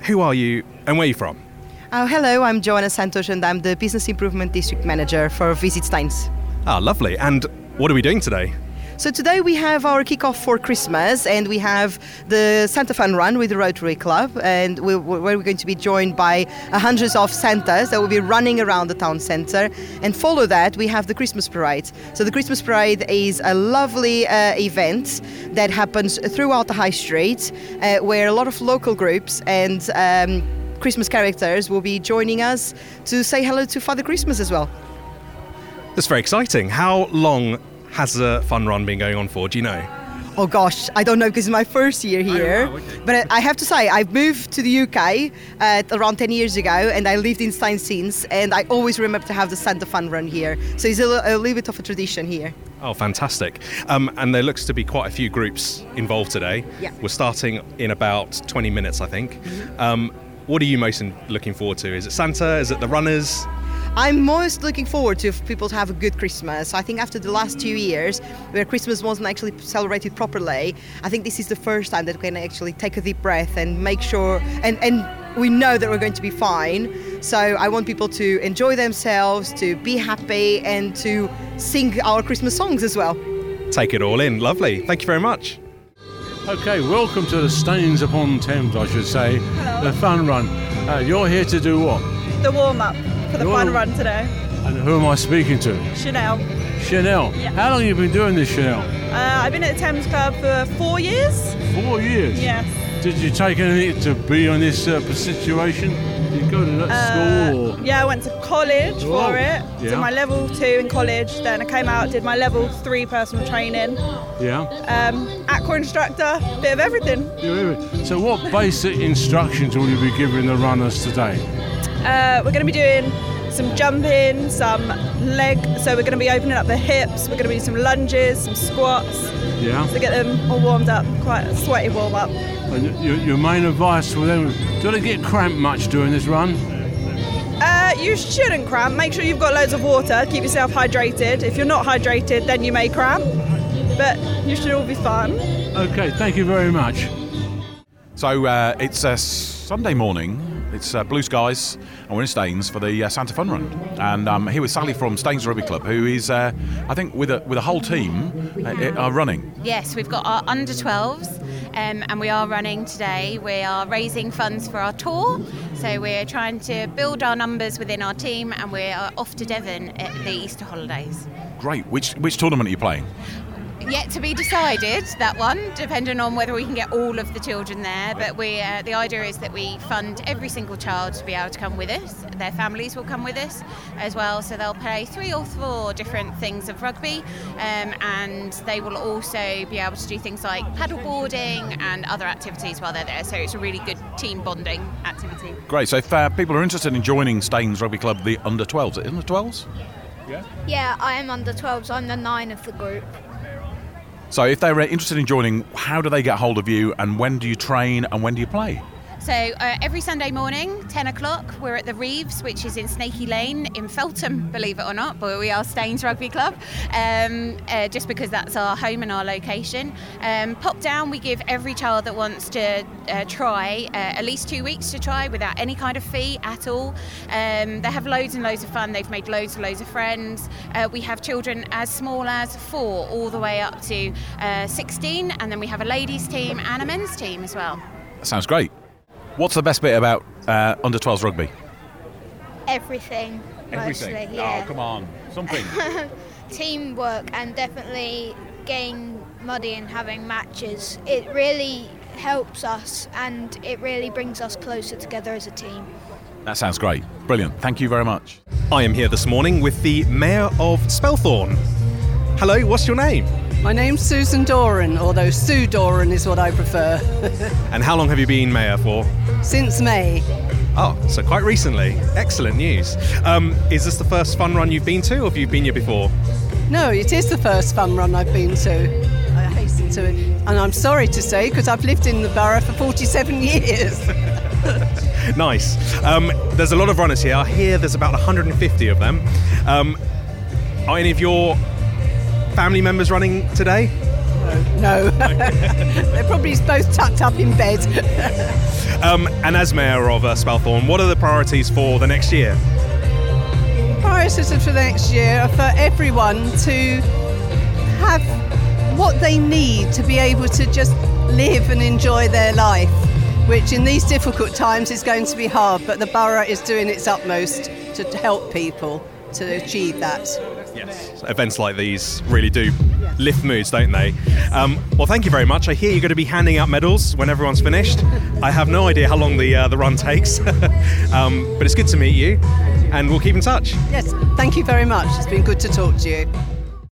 who are you and where are you from? Hello, I'm Joanna Santos and I'm the Business Improvement District Manager for Visit Staines. Lovely. And what are we doing today? So today we have our kickoff for Christmas and we have the Santa Fun Run with the Rotary Club, and we're going to be joined by hundreds of Santas that will be running around the town centre. And follow that, we have the Christmas Parade. So the Christmas Parade is a lovely event that happens throughout the High Street where a lot of local groups and Christmas characters will be joining us to say hello to Father Christmas as well. That's very exciting. How long has the fun run been going on for? Do you know? Oh gosh, I don't know because it's my first year here. Oh, wow, okay. But I have to say, I've moved to the UK around 10 years ago and I lived in Staines since, and I always remember to have the Santa Fun Run here. So it's a little bit of a tradition here. Oh, fantastic. And there looks to be quite a few groups involved today. Yeah. We're starting in about 20 minutes, I think. Mm-hmm. What are you most looking forward to? Is it Santa? Is it the runners? I'm most looking forward to people to have a good Christmas. I think after the last 2 years where Christmas wasn't actually celebrated properly, I think this is the first time that we can actually take a deep breath and make sure, and we know that we're going to be fine. So I want people to enjoy themselves, to be happy and to sing our Christmas songs as well. Take it all in. Lovely. Thank you very much. Okay, welcome to the Staines upon Thames, I should say. Hello. The fun run. You're here to do what? The warm-up for the fun run today. And who am I speaking to? Chanel. Chanel. Yeah. How long have you been doing this, Chanel? I've been at the Thames Club for 4 years. 4 years? Yes. Did you take anything to be on this situation? Did you go to that school? Or? Yeah, I went to college for it. Yeah. Did my level 2 in college. Then I came out, did my level 3 personal training. Yeah. Aqua instructor, bit of everything. So what basic instructions will you be giving the runners today? We're going to be doing some jumping, some leg, so we're going to be opening up the hips, we're going to be doing some lunges, some squats, to get them all warmed up, quite a sweaty warm up. And your main advice for them, do they get cramped much doing this run? You shouldn't cramp, make sure you've got loads of water, keep yourself hydrated. If you're not hydrated then you may cramp, but you should all be fine. Okay, thank you very much. So it's a Sunday morning. It's blue skies, and we're in Staines for the Santa Fun Run. And I'm here with Sally from Staines Rugby Club, who is, I think, with a whole team, are running. Yes, we've got our under 12s, and we are running today. We are raising funds for our tour, so we're trying to build our numbers within our team, and we are off to Devon at the Easter holidays. Great. Which tournament are you playing? Yet to be decided, that one, depending on whether we can get all of the children there. But the idea is that we fund every single child to be able to come with us. Their families will come with us as well, so they'll play 3 or 4 different things of rugby, and they will also be able to do things like paddleboarding and other activities while they're there. So it's a really good team bonding activity. Great. So if people are interested in joining Staines Rugby Club, the under 12s, are it under 12s? Yeah, I am under 12s. I'm the 9 of the group. So if they're interested in joining, how do they get hold of you, and when do you train and when do you play? So every Sunday morning, 10 o'clock, we're at the Reeves, which is in Snakey Lane in Feltham, believe it or not, but we are Staines Rugby Club, just because that's our home and our location. Pop down, we give every child that wants to try at least 2 weeks to try without any kind of fee at all. They have loads and loads of fun. They've made loads and loads of friends. We have children as small as 4 all the way up to 16, and then we have a ladies team and a men's team as well. That sounds great. What's the best bit about under 12s rugby? Everything. Everything? Mostly, yeah. Oh, come on. Something. Teamwork and definitely getting muddy and having matches. It really helps us and it really brings us closer together as a team. That sounds great. Brilliant. Thank you very much. I am here this morning with the Mayor of Spelthorne. Hello, what's your name? My name's Susan Doran, although Sue Doran is what I prefer. And how long have you been Mayor for? Since May. Oh, so quite recently. Excellent news. Is this the first fun run you've been to, or have you been here before? No, it is the first fun run I've been to. I hasten to it. And I'm sorry to say, because I've lived in the borough for 47 years. Nice. There's a lot of runners here. I hear there's about 150 of them. Are any of your family members running today? No. They're probably both tucked up in bed. And as Mayor of Spelthorne, what are the priorities for the next year? Priorities for the next year are for everyone to have what they need to be able to just live and enjoy their life, which in these difficult times is going to be hard, but the borough is doing its utmost to help people to achieve that. Yes, events like these really do lift moods, don't they? Well, thank you very much. I hear you're going to be handing out medals when everyone's finished. I have no idea how long the run takes, but it's good to meet you, and we'll keep in touch. Yes, thank you very much. It's been good to talk to you.